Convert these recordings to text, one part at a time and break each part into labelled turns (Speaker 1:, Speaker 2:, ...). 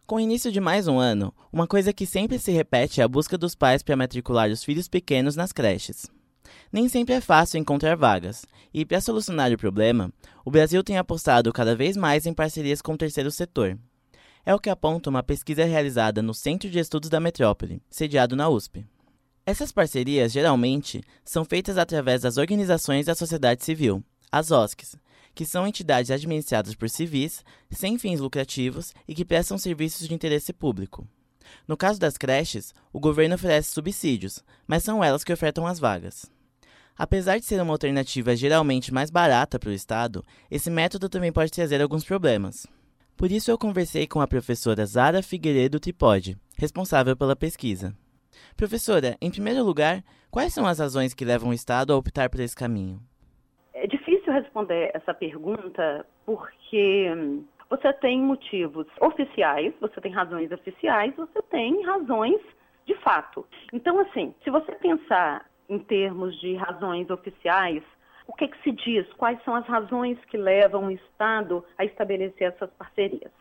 Speaker 1: Com o início de mais um ano, uma coisa que sempre se repete é a busca dos pais para matricular os filhos pequenos nas creches. Nem sempre é fácil encontrar vagas, e para solucionar o problema, o Brasil tem apostado cada vez mais em parcerias com o terceiro setor. É o que aponta uma pesquisa realizada no Centro de Estudos da Metrópole, sediado na USP. Essas parcerias, geralmente, são feitas através das organizações da sociedade civil, as OSCs, que são entidades administradas por civis, sem fins lucrativos e que prestam serviços de interesse público. No caso das creches, o governo oferece subsídios, mas são elas que ofertam as vagas. Apesar de ser uma alternativa geralmente mais barata para o Estado, esse método também pode trazer alguns problemas. Por isso eu conversei com a professora Zara Figueiredo Tripodi, responsável pela pesquisa. Professora, em primeiro lugar, quais são as razões que levam o Estado a optar por esse caminho?
Speaker 2: É difícil responder essa pergunta porque você tem motivos oficiais, você tem razões oficiais, você tem razões de fato. Então, assim, se você pensar em termos de razões oficiais, o que se diz? Quais são as razões que levam o Estado a estabelecer essas parcerias?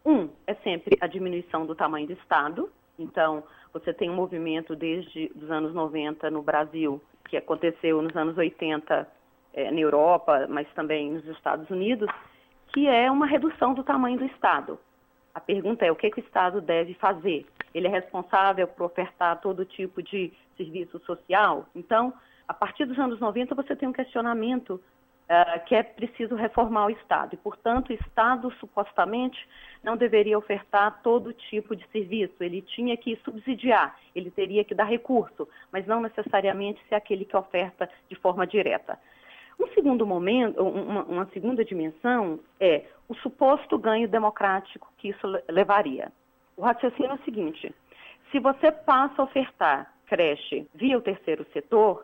Speaker 2: É sempre a diminuição do tamanho do Estado. Então, você tem um movimento desde os anos 90 no Brasil, que aconteceu nos anos 80 na Europa, mas também nos Estados Unidos, que é uma redução do tamanho do Estado. A pergunta é o que o Estado deve fazer? Ele é responsável por ofertar todo tipo de serviço social? Então, a partir dos anos 90, você tem um questionamento que é preciso reformar o Estado. E, portanto, o Estado, supostamente, não deveria ofertar todo tipo de serviço. Ele tinha que subsidiar, ele teria que dar recurso, mas não necessariamente ser aquele que oferta de forma direta. Um segundo momento, uma segunda dimensão é o suposto ganho democrático que isso levaria. O raciocínio é o seguinte: se você passa a ofertar creche via o terceiro setor,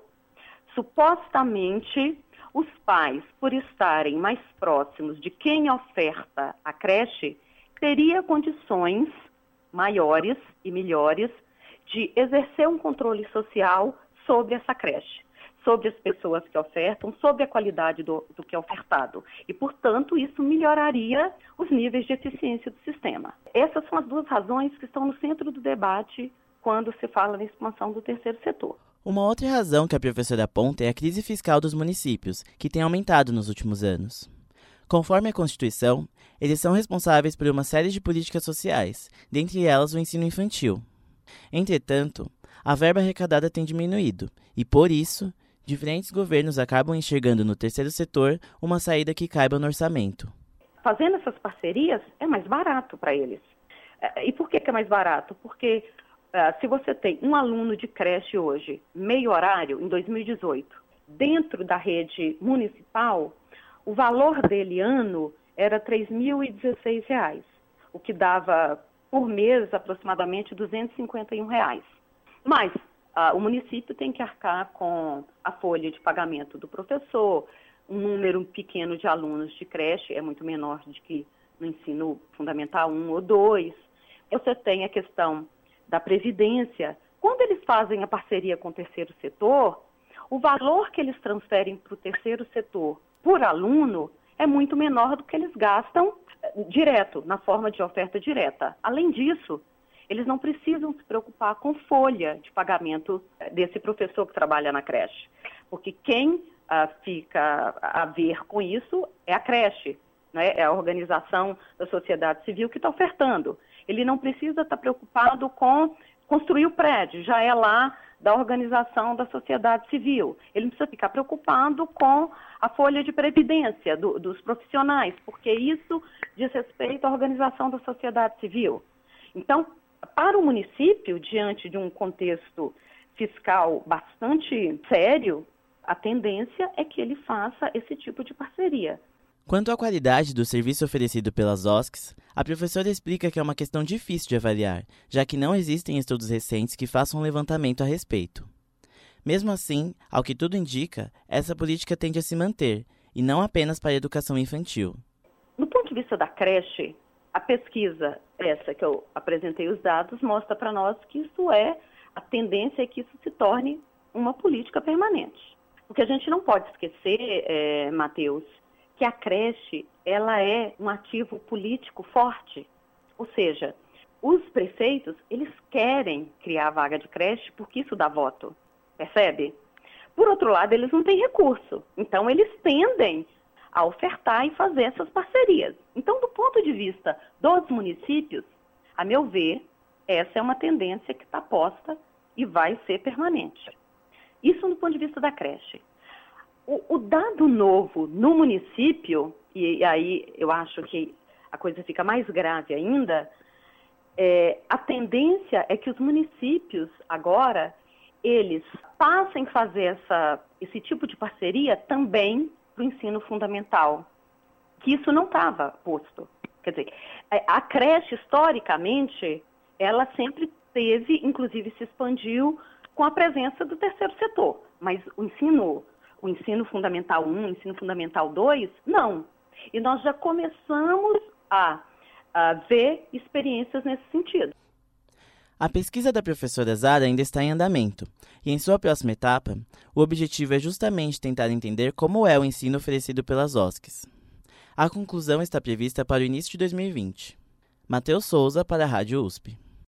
Speaker 2: supostamente os pais, por estarem mais próximos de quem oferta a creche, teria condições maiores e melhores de exercer um controle social sobre essa creche, sobre as pessoas que ofertam, sobre a qualidade do que é ofertado. E, portanto, isso melhoraria os níveis de eficiência do sistema. Essas são as duas razões que estão no centro do debate quando se fala na expansão do terceiro setor.
Speaker 1: Uma outra razão que a professora aponta é a crise fiscal dos municípios, que tem aumentado nos últimos anos. Conforme a Constituição, eles são responsáveis por uma série de políticas sociais, dentre elas o ensino infantil. Entretanto, a verba arrecadada tem diminuído, e por isso, diferentes governos acabam enxergando no terceiro setor uma saída que caiba no orçamento.
Speaker 2: Fazendo essas parcerias é mais barato para eles. E por que é mais barato? Porque se você tem um aluno de creche hoje, meio horário, em 2018, dentro da rede municipal, o valor dele ano era R$ 3.016, o que dava por mês aproximadamente R$ 251. Mas o município tem que arcar com a folha de pagamento do professor, um número pequeno de alunos de creche, é muito menor do que no ensino fundamental 1 ou 2. Você tem a questão da previdência. Quando eles fazem a parceria com o terceiro setor, o valor que eles transferem para o terceiro setor por aluno é muito menor do que eles gastam direto, na forma de oferta direta. Além disso, eles não precisam se preocupar com folha de pagamento desse professor que trabalha na creche, porque quem fica a ver com isso é a creche, né? É a organização da sociedade civil que está ofertando. Ele não precisa estar preocupado com construir o prédio, já é lá da organização da sociedade civil. Ele não precisa ficar preocupado com a folha de previdência dos profissionais, porque isso diz respeito à organização da sociedade civil. Então, para o município, diante de um contexto fiscal bastante sério, a tendência é que ele faça esse tipo de parceria.
Speaker 1: Quanto à qualidade do serviço oferecido pelas OSCs, a professora explica que é uma questão difícil de avaliar, já que não existem estudos recentes que façam um levantamento a respeito. Mesmo assim, ao que tudo indica, essa política tende a se manter, e não apenas para a educação infantil.
Speaker 2: No ponto de vista da creche, a pesquisa, essa que eu apresentei os dados, mostra para nós que a tendência é que isso se torne uma política permanente. O que a gente não pode esquecer, Matheus, que a creche ela é um ativo político forte. Ou seja, os prefeitos, eles querem criar vaga de creche porque isso dá voto, percebe? Por outro lado, eles não têm recurso, então eles tendem a ofertar e fazer essas parcerias. Então, do ponto de vista dos municípios, a meu ver, essa é uma tendência que está posta e vai ser permanente. Isso do ponto de vista da creche. O dado novo no município, e aí eu acho que a coisa fica mais grave ainda, a tendência é que os municípios agora, eles passem a fazer esse tipo de parceria também para o ensino fundamental, que isso não estava posto. Quer dizer, a creche, historicamente, ela sempre teve, inclusive se expandiu com a presença do terceiro setor, mas o ensino fundamental 1, o ensino fundamental 2, não. E nós já começamos a ver experiências nesse sentido.
Speaker 1: A pesquisa da professora Zara ainda está em andamento, e em sua próxima etapa, o objetivo é justamente tentar entender como é o ensino oferecido pelas OSCs. A conclusão está prevista para o início de 2020. Matheus Souza, para a Rádio USP.